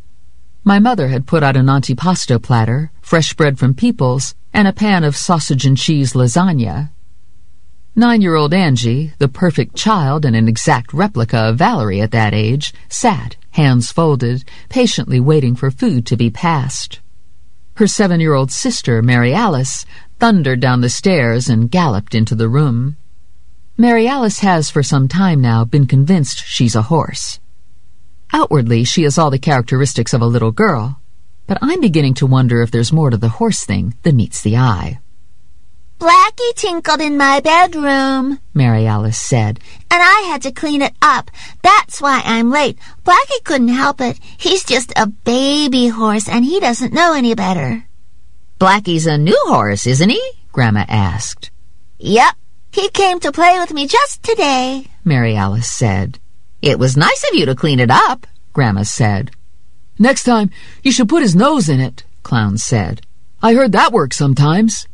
My mother had put out an antipasto platter, fresh bread from People's, and a pan of sausage and cheese lasagna. 9-year-old Angie, the perfect child and an exact replica of Valerie at that age, sat, hands folded, patiently waiting for food to be passed. Her 7-year-old sister, Mary Alice, thundered down the stairs and galloped into the room. Mary Alice has for some time now been convinced she's a horse. Outwardly, she has all the characteristics of a little girl, but I'm beginning to wonder if there's more to the horse thing than meets the eye. "Blackie tinkled in my bedroom," Mary Alice said, "and I had to clean it up. That's why I'm late. Blackie couldn't help it. He's just a baby horse, and he doesn't know any better." "Blackie's a new horse, isn't he?" Grandma asked. "Yep. He came to play with me just today," Mary Alice said. "It was nice of you to clean it up," Grandma said. "Next time, you should put his nose in it," Clown said. "I heard that works sometimes."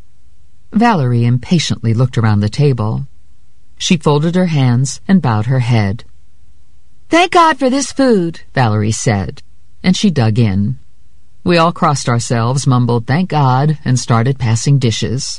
Valerie impatiently looked around the table. She folded her hands and bowed her head. "Thank God for this food," Valerie said, and she dug in. We all crossed ourselves, mumbled "thank God," and started passing dishes.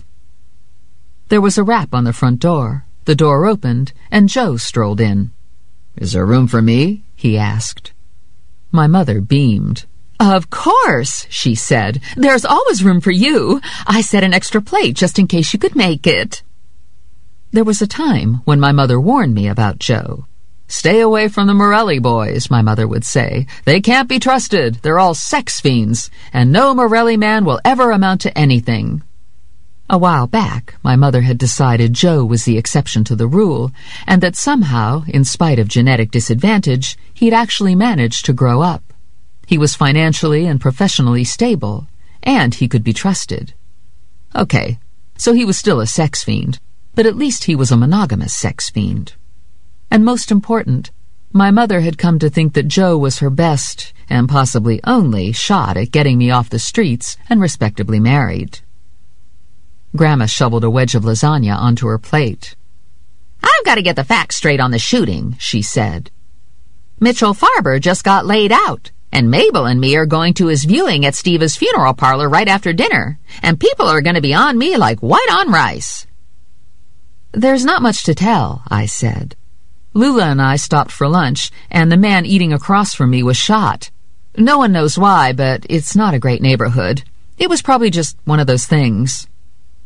There was a rap on the front door. The door opened, and Joe strolled in. "Is there room for me?" he asked. My mother beamed. "Of course," she said. "There's always room for you. I set an extra plate just in case you could make it." There was a time when my mother warned me about Joe. "Stay away from the Morelli boys," my mother would say. "They can't be trusted. They're all sex fiends, and no Morelli man will ever amount to anything." A while back, my mother had decided Joe was the exception to the rule, and that somehow, in spite of genetic disadvantage, he'd actually managed to grow up. He was financially and professionally stable, and he could be trusted. Okay, so he was still a sex fiend, but at least he was a monogamous sex fiend. And most important, my mother had come to think that Joe was her best, and possibly only, shot at getting me off the streets and respectably married. Grandma shoveled a wedge of lasagna onto her plate. "I've got to get the facts straight on the shooting," she said. "Mitchell Farber just got laid out, and Mabel and me are going to his viewing at Steve's funeral parlor right after dinner, and people are going to be on me like white on rice." "There's not much to tell," I said. "Lula and I stopped for lunch, and the man eating across from me was shot. No one knows why, but it's not a great neighborhood. It was probably just one of those things."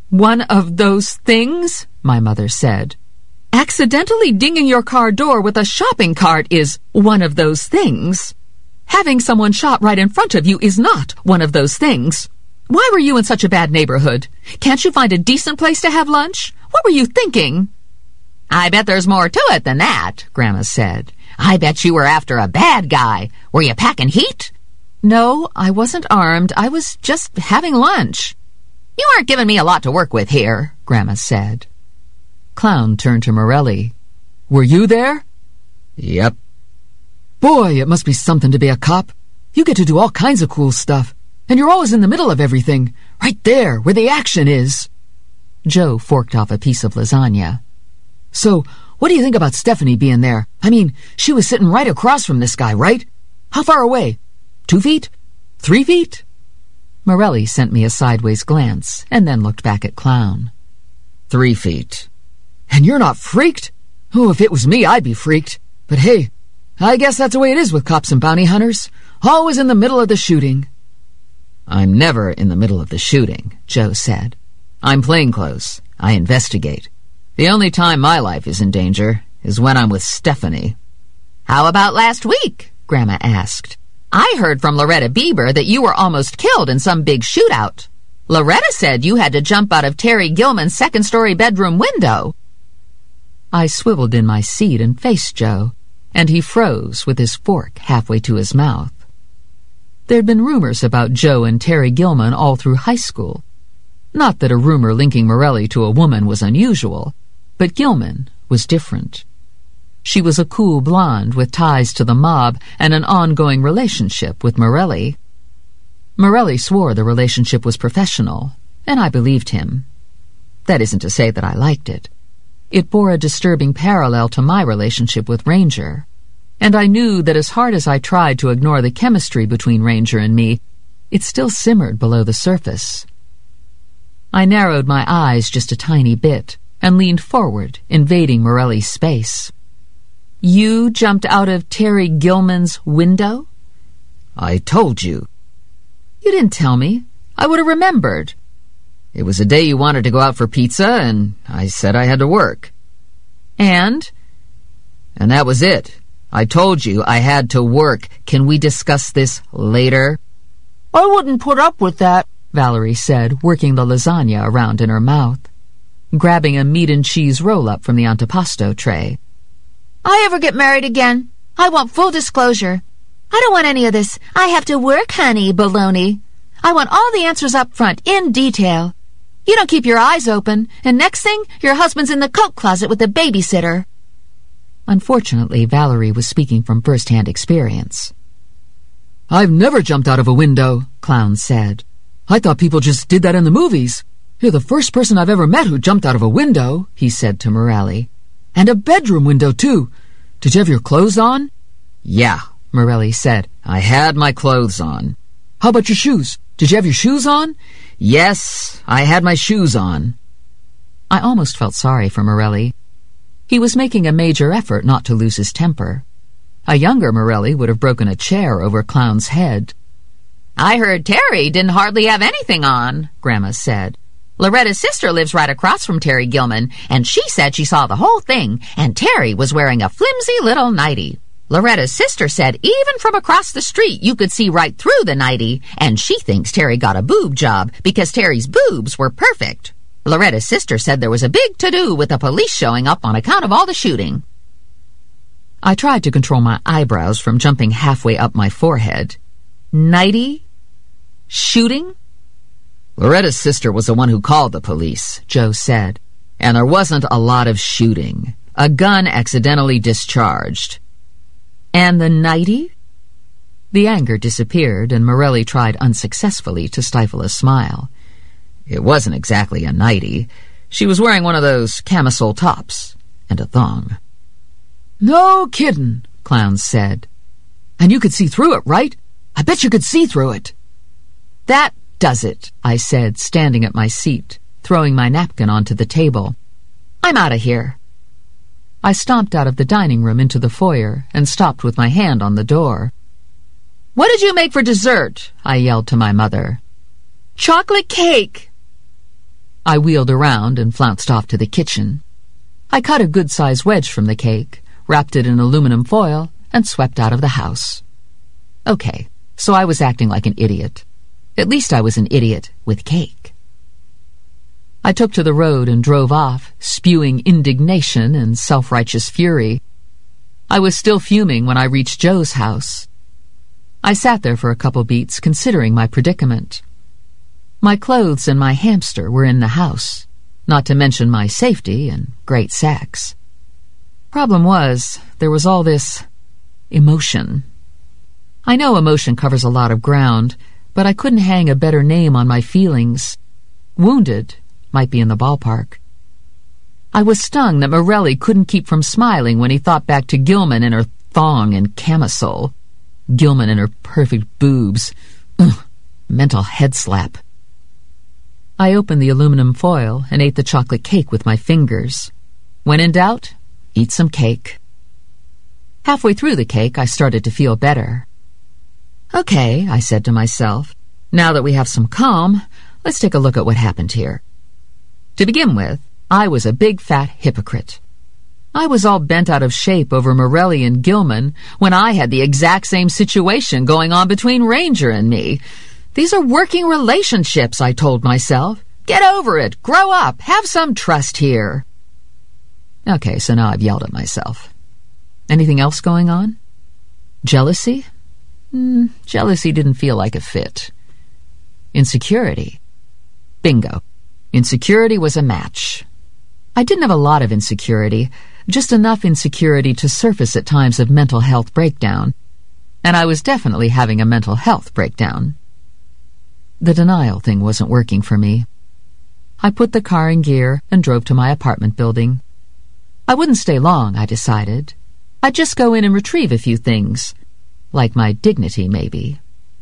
One of those things, my mother said. Accidentally dinging your car door with a shopping cart is one of those things. Having someone shot right in front of you is not one of those things. Why were you in such a bad neighborhood? Can't you find a decent place to have lunch? What were you thinking? I bet there's more to it than that, Grandma said. I bet you were after a bad guy. Were you packing heat? No, I wasn't armed. I was just having lunch. You aren't giving me a lot to work with here, Grandma said. Clown turned to Morelli. Were you there? Yep. Boy, it must be something to be a cop. You get to do all kinds of cool stuff. And you're always in the middle of everything. Right there, where the action is. Joe forked off a piece of lasagna. So, what do you think about Stephanie being there? I mean, she was sitting right across from this guy, right? How far away? 2 feet? 3 feet? Morelli sent me a sideways glance and then looked back at Clown. 3 feet. And you're not freaked? Oh, if it was me, I'd be freaked. But hey, I guess that's the way it is with cops and bounty hunters. Always in the middle of the shooting. I'm never in the middle of the shooting, Joe said. I'm plainclothes. I investigate. The only time my life is in danger is when I'm with Stephanie. How about last week? Grandma asked. I heard from Loretta Bieber that you were almost killed in some big shootout. Loretta said you had to jump out of Terry Gilman's second-story bedroom window. I swiveled in my seat and faced Joe, and he froze with his fork halfway to his mouth. There'd been rumors about Joe and Terry Gilman all through high school. Not that a rumor linking Morelli to a woman was unusual, but Gilman was different. She was a cool blonde with ties to the mob and an ongoing relationship with Morelli. Morelli swore the relationship was professional, and I believed him. That isn't to say that I liked it. It bore a disturbing parallel to my relationship with Ranger, and I knew that as hard as I tried to ignore the chemistry between Ranger and me, it still simmered below the surface. I narrowed my eyes just a tiny bit and leaned forward, invading Morelli's space. You jumped out of Terry Gilman's window? I told you. You didn't tell me. I would have remembered. It was a day you wanted to go out for pizza, and I said I had to work. And? And that was it. I told you I had to work. Can we discuss this later? I wouldn't put up with that, Valerie said, working the lasagna around in her mouth, grabbing a meat and cheese roll-up from the antipasto tray. I ever get married again, I want full disclosure. I don't want any of this "I have to work, honey" baloney. I want all the answers up front, in detail. You don't keep your eyes open, and next thing, your husband's in the coat closet with the babysitter. Unfortunately, Valerie was speaking from first-hand experience. I've never jumped out of a window, Clown said. I thought people just did that in the movies. You're the first person I've ever met who jumped out of a window, he said to Morelli. And a bedroom window, too. Did you have your clothes on? Yeah, Morelli said. I had my clothes on. How about your shoes? Did you have your shoes on? Yes, I had my shoes on. I almost felt sorry for Morelli. He was making a major effort not to lose his temper. A younger Morelli would have broken a chair over Clown's head. I heard Terry didn't hardly have anything on, Grandma said. Loretta's sister lives right across from Terry Gilman, and she said she saw the whole thing, and Terry was wearing a flimsy little nightie. Loretta's sister said even from across the street you could see right through the nightie, and she thinks Terry got a boob job because Terry's boobs were perfect. Loretta's sister said there was a big to-do with the police showing up on account of all the shooting. I tried to control my eyebrows from jumping halfway up my forehead. Nightie? Shooting? Loretta's sister was the one who called the police, Joe said. And there wasn't a lot of shooting. A gun accidentally discharged. And the nightie? The anger disappeared, and Morelli tried unsuccessfully to stifle a smile. It wasn't exactly a nightie. She was wearing one of those camisole tops and a thong. No kiddin', Clown said. And you could see through it, right? I bet you could see through it. That does it, I said, standing at my seat, throwing my napkin onto the table. I'm out of here. I stomped out of the dining room into the foyer and stopped with my hand on the door. What did you make for dessert? I yelled to my mother. Chocolate cake. I wheeled around and flounced off to the kitchen. I cut a good-sized wedge from the cake, wrapped it in aluminum foil, and swept out of the house. Okay, so I was acting like an idiot. At least I was an idiot with cake. I took to the road and drove off, spewing indignation and self-righteous fury. I was still fuming when I reached Joe's house. I sat there for a couple beats, considering my predicament. My clothes and my hamster were in the house, not to mention my safety and great sex. Problem was, there was all this emotion. I know emotion covers a lot of ground, but I couldn't hang a better name on my feelings. Wounded might be in the ballpark. I was stung that Morelli couldn't keep from smiling when he thought back to Gilman in her thong and camisole. Gilman and her perfect boobs. Ugh, mental head slap. I opened the aluminum foil and ate the chocolate cake with my fingers. When in doubt, eat some cake. Halfway through the cake, I started to feel better. Okay, I said to myself, now that we have some calm, let's take a look at what happened here. To begin with, I was a big fat hypocrite. I was all bent out of shape over Morelli and Gilman when I had the exact same situation going on between Ranger and me. These are working relationships, I told myself. Get over it, grow up, have some trust here. Okay, so now I've yelled at myself. Anything else going on? Jealousy? Jealousy didn't feel like a fit. Insecurity? Bingo. Insecurity was a match. I didn't have a lot of insecurity, just enough insecurity to surface at times of mental health breakdown. And I was definitely having a mental health breakdown. The denial thing wasn't working for me. I put the car in gear and drove to my apartment building. I wouldn't stay long, I decided. I'd just go in and retrieve a few things. Like my dignity, maybe.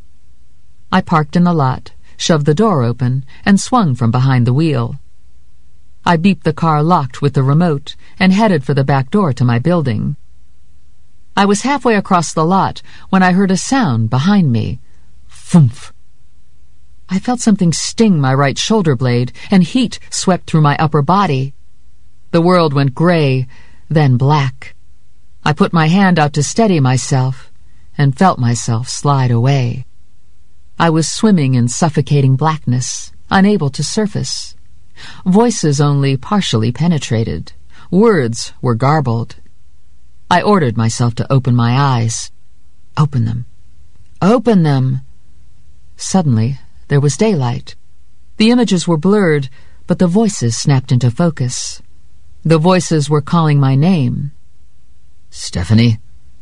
I parked in the lot, shoved the door open, and swung from behind the wheel. I beeped the car locked with the remote and headed for the back door to my building. I was halfway across the lot when I heard a sound behind me. Thump! I felt something sting my right shoulder blade, and heat swept through my upper body. The world went gray, then black. I put my hand out to steady myself, and felt myself slide away. I was swimming in suffocating blackness, unable to surface. Voices only partially penetrated. Words were garbled. I ordered myself to open my eyes. Open them. Open them! Suddenly, there was daylight. The images were blurred, but the voices snapped into focus. The voices were calling my name. Stephanie?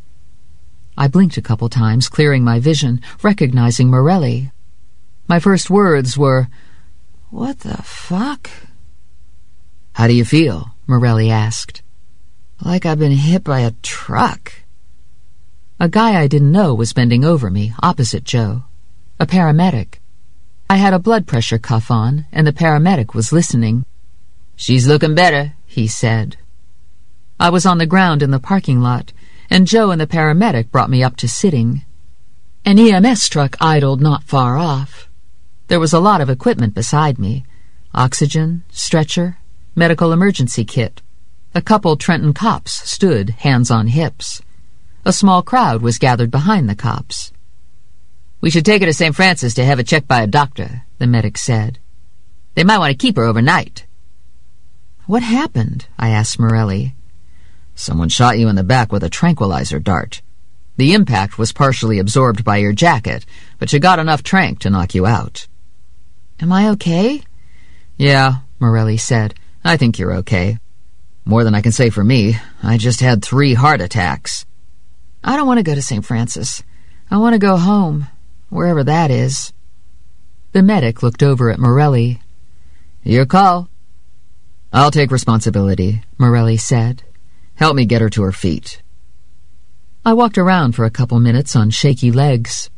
I blinked a couple times, clearing my vision, recognizing Morelli. My first words were, "What the fuck?" How do you feel? Morelli asked. Like I've been hit by a truck. A guy I didn't know was bending over me, opposite Joe. A paramedic. I had a blood pressure cuff on, and the paramedic was listening. She's looking better, he said. I was on the ground in the parking lot, and Joe and the paramedic brought me up to sitting. An EMS truck idled not far off. There was a lot of equipment beside me. Oxygen, stretcher, medical emergency kit. A couple Trenton cops stood, hands on hips. A small crowd was gathered behind the cops. We should take her to St. Francis to have her checked by a doctor, the medic said. They might want to keep her overnight. What happened? I asked Morelli. Someone shot you in the back with a tranquilizer dart. The impact was partially absorbed by your jacket, but you got enough tranq to knock you out. Am I okay? Yeah, Morelli said. I think you're okay. More than I can say for me. I just had 3 heart attacks. I don't want to go to St. Francis. I want to go home, wherever that is. The medic looked over at Morelli. Your call. I'll take responsibility, Morelli said. Help me get her to her feet. I walked around for a couple minutes on shaky legs.